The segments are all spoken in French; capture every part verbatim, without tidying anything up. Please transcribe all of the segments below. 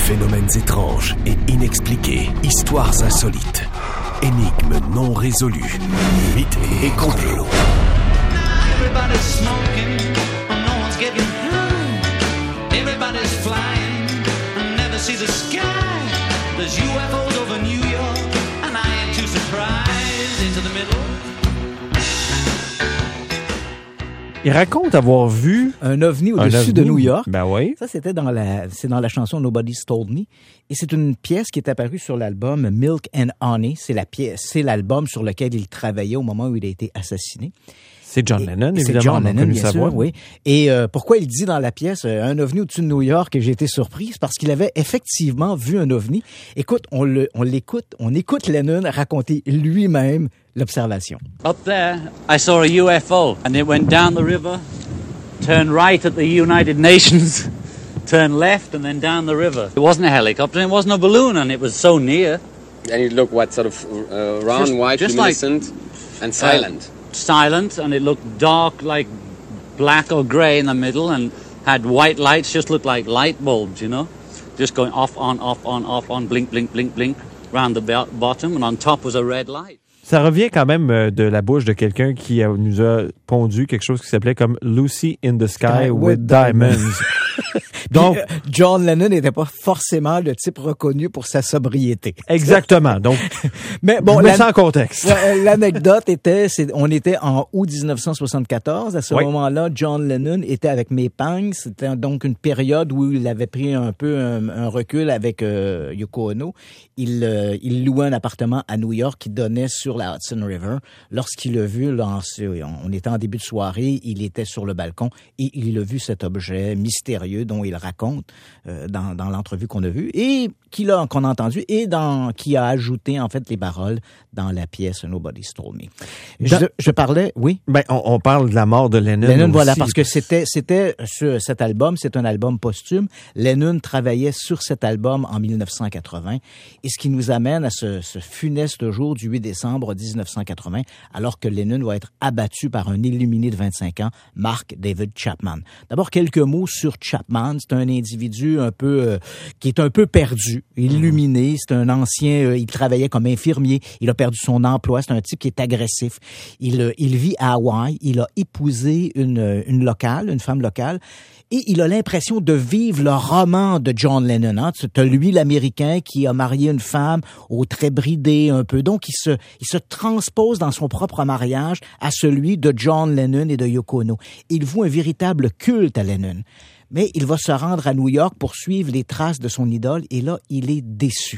Phénomènes étranges et inexpliqués, histoires insolites, énigmes non résolues, mythes et complots. Everybody's smoking, and no one's getting high. Everybody's flying, and never see the sky. There's U F Os over New York, and I ain't too surprised. Into the middle. Il raconte avoir vu un ovni au-dessus un ovni. de New York. Ben oui. Ça, c'était dans la, c'est dans la chanson Nobody's Told Me. Et c'est une pièce qui est apparue sur l'album Milk and Honey. C'est la pièce, c'est l'album sur lequel il travaillait au moment où il a été assassiné. C'est John Lennon, et, évidemment. C'est John Lennon, Lennon, bien sa sûr, voix. Oui. Et euh, pourquoi il dit dans la pièce euh, un ovni au-dessus de New York et j'ai été surprise? Parce qu'il avait effectivement vu un ovni. Écoute, on, le, on l'écoute, on écoute Lennon raconter lui-même l'observation. Up there, I saw a U F O and it went down the river, turned right at the United Nations, turned left and then down the river. It wasn't a helicopter, it wasn't a balloon, and it was so near. And it looked what, sort of uh, round, Just- white, just luminescent, and silent. Uh, silent, and it looked dark, like black or grey in the middle, and had white lights, just looked like light bulbs, you know? Just going off, on, off, on, off, on, blink, blink, blink, blink, round the be- bottom, and on top was a red light. Ça revient quand même euh, de la bouche de quelqu'un qui a, nous a pondu quelque chose qui s'appelait comme Lucy in the Sky Sky with with Diamonds. Donc, Puis, euh, John Lennon n'était pas forcément le type reconnu pour sa sobriété. exactement. Donc, Mais bon, mets la- ça en contexte. Ouais, l'anecdote était, c'est, on était en août dix-neuf cent soixante-quatorze. À ce Oui. moment-là, John Lennon était avec May Pang. C'était donc une période où il avait pris un peu un, un recul avec euh, Yoko Ono. Il, euh, il louait un appartement à New York qui donnait sur la Hudson River. Lorsqu'il l'a vu, là, on était en début de soirée, il était sur le balcon et il a vu cet objet mystérieux dont il raconte euh, dans, dans l'entrevue qu'on a vue et qu'il a, qu'on a entendu et dans, qui a ajouté en fait les paroles dans la pièce Nobody's Told Me. Je, Dans- je parlais, oui. Ben, on, on parle de la mort de Lennon. Lennon, aussi. voilà, parce que c'était, c'était ce, cet album, c'est un album posthume. Lennon travaillait sur cet album en dix-neuf cent quatre-vingts, et ce qui nous amène à ce, ce funeste jour du huit décembre dix-neuf cent quatre-vingts, alors que Lennon va être abattu par un illuminé de vingt-cinq ans, Mark David Chapman. D'abord, quelques mots sur Chapman. C'est un individu un peu, euh, qui est un peu perdu, illuminé. C'est un ancien, euh, il travaillait comme infirmier. Il a perdu son emploi. C'est un type qui est agressif. Il, euh, il vit à Hawaï. Il a épousé une, une locale, une femme locale. Et il a l'impression de vivre le roman de John Lennon. Hein. C'est lui, l'Américain, qui a marié une femme aux traits bridés un peu. Donc, il se, il se transpose dans son propre mariage à celui de John Lennon et de Yoko Ono. Il voue un véritable culte à Lennon. Mais il va se rendre à New York pour suivre les traces de son idole et là, il est déçu.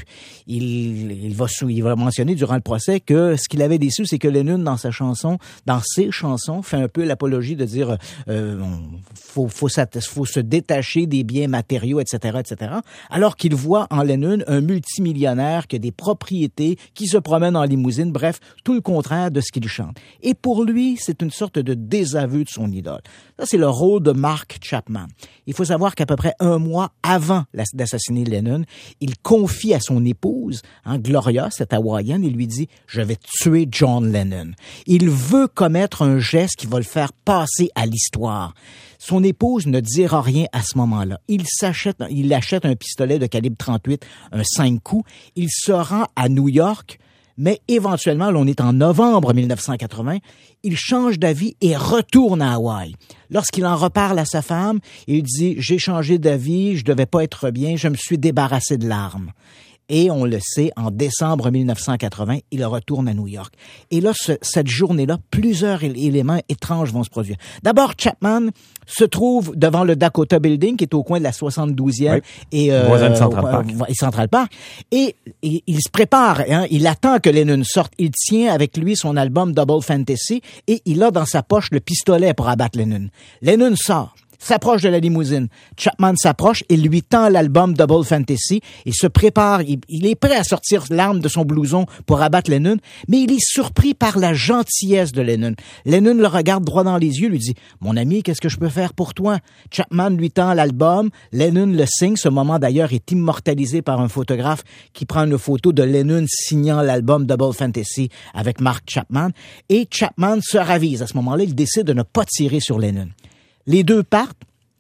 Il, il, va, il va mentionner durant le procès que ce qu'il avait déçu, c'est que Lennon, dans sa chanson, dans ses chansons, fait un peu l'apologie de dire euh, faut, faut, faut se détacher des biens matériaux, et cetera, et cetera. Alors qu'il voit en Lennon un multimillionnaire qui a des propriétés, qui se promène en limousine, bref, tout le contraire de ce qu'il chante. Et pour lui, c'est une sorte de désaveu de son idole. Ça, c'est le rôle de Mark Chapman. Il faut savoir qu'à peu près un mois avant d'assassiner Lennon, il confie à son épouse, hein, Gloria, cette hawaïenne, il lui dit « Je vais tuer John Lennon ». Il veut commettre un geste qui va le faire passer à l'histoire. Son épouse ne dira rien à ce moment-là. Il s'achète, il achète un pistolet de calibre trente-huit, un cinq coups. Il se rend à New York. Mais éventuellement, là, on est en novembre dix-neuf cent quatre-vingts, il change d'avis et retourne à Hawaï. Lorsqu'il en reparle à sa femme, il dit « J'ai changé d'avis, je devais pas être bien, je me suis débarrassé de l'arme ». Et on le sait, en décembre dix-neuf cent quatre-vingts, il retourne à New York. Et là, ce, cette journée-là, plusieurs éléments étranges vont se produire. D'abord, Chapman se trouve devant le Dakota Building, qui est au coin de la soixante-douzième oui. et, euh, voisin de Central Park. et Central Park. Et, et il se prépare, hein, il attend que Lennon sorte. Il tient avec lui son album Double Fantasy et il a dans sa poche le pistolet pour abattre Lennon. Lennon sort. S'approche de la limousine. Chapman s'approche et lui tend l'album Double Fantasy. Il se prépare, il, il est prêt à sortir l'arme de son blouson pour abattre Lennon, mais il est surpris par la gentillesse de Lennon. Lennon le regarde droit dans les yeux, lui dit « Mon ami, qu'est-ce que je peux faire pour toi? » Chapman lui tend l'album, Lennon le signe. Ce moment d'ailleurs est immortalisé par un photographe qui prend une photo de Lennon signant l'album Double Fantasy avec Mark Chapman. Et Chapman se ravise. À ce moment-là, il décide de ne pas tirer sur Lennon. Les deux partent.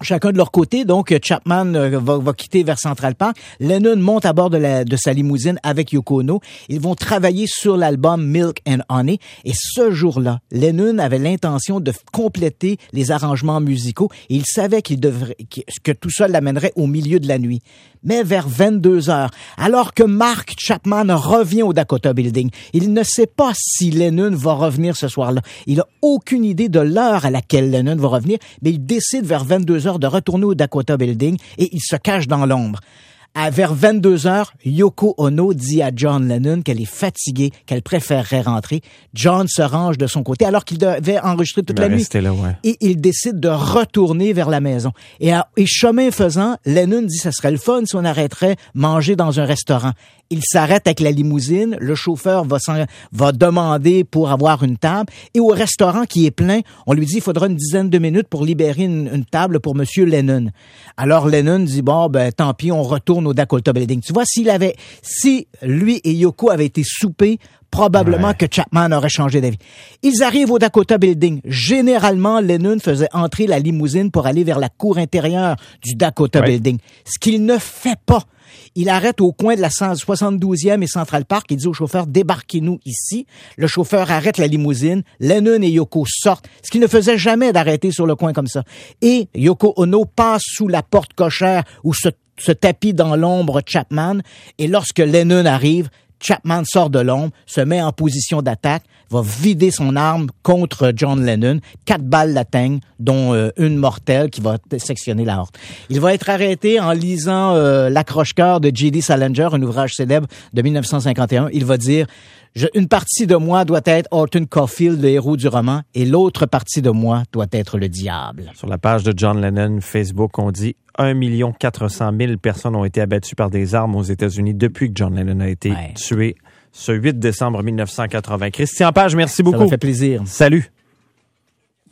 Chacun de leur côté, donc Chapman euh, va, va quitter vers Central Park. Lennon monte à bord de, la, de sa limousine avec Yoko Ono. Ils vont travailler sur l'album Milk and Honey. Et ce jour-là, Lennon avait l'intention de compléter les arrangements musicaux. Et il savait qu'il devrait, que tout ça l'amènerait au milieu de la nuit. Mais vers vingt-deux heures, alors que Mark Chapman revient au Dakota Building, il ne sait pas si Lennon va revenir ce soir-là. Il a aucune idée de l'heure à laquelle Lennon va revenir, mais il décide vers vingt-deux heures de retourner au Dakota Building et il se cache dans l'ombre. À vers vingt-deux heures, Yoko Ono dit à John Lennon qu'elle est fatiguée, qu'elle préférerait rentrer. John se range de son côté alors qu'il devait enregistrer toute la nuit. Là, ouais. Et il décide de retourner vers la maison. Et, à, et chemin faisant, Lennon dit que ça serait le fun si on arrêterait manger dans un restaurant. Il s'arrête avec la limousine, le chauffeur va, va demander pour avoir une table, et au restaurant qui est plein, on lui dit qu'il faudra une dizaine de minutes pour libérer une, une table pour Monsieur Lennon. Alors Lennon dit, bon, ben tant pis, on retourne au Dakota Building. Tu vois, s'il avait, si lui et Yoko avaient été soupés, probablement ouais. que Chapman aurait changé d'avis. Ils arrivent au Dakota Building. Généralement, Lennon faisait entrer la limousine pour aller vers la cour intérieure du Dakota ouais. Building. Ce qu'il ne fait pas. Il arrête au coin de la soixante-douzième et Central Park. Il dit au chauffeur, débarquez-nous ici. Le chauffeur arrête la limousine. Lennon et Yoko sortent, ce qu'il ne faisait jamais d'arrêter sur le coin comme ça. Et Yoko Ono passe sous la porte cochère où se, se tapit dans l'ombre Chapman. Et lorsque Lennon arrive, Chapman sort de l'ombre, se met en position d'attaque, va vider son arme contre John Lennon. Quatre balles l'atteignent, dont euh, une mortelle qui va sectionner la horte. Il va être arrêté en lisant euh, L'accroche-cœur de J D Salinger, un ouvrage célèbre de mille neuf cent cinquante et un. Il va dire je, « Une partie de moi doit être Horton Caulfield, le héros du roman, et l'autre partie de moi doit être le diable. » Sur la page de John Lennon Facebook, on dit un million quatre cent mille personnes ont été abattues par des armes aux États-Unis depuis que John Lennon a été ouais. tué ce huit décembre mille neuf cent quatre-vingts. Christian Page, merci beaucoup. Ça m'a fait plaisir. Salut.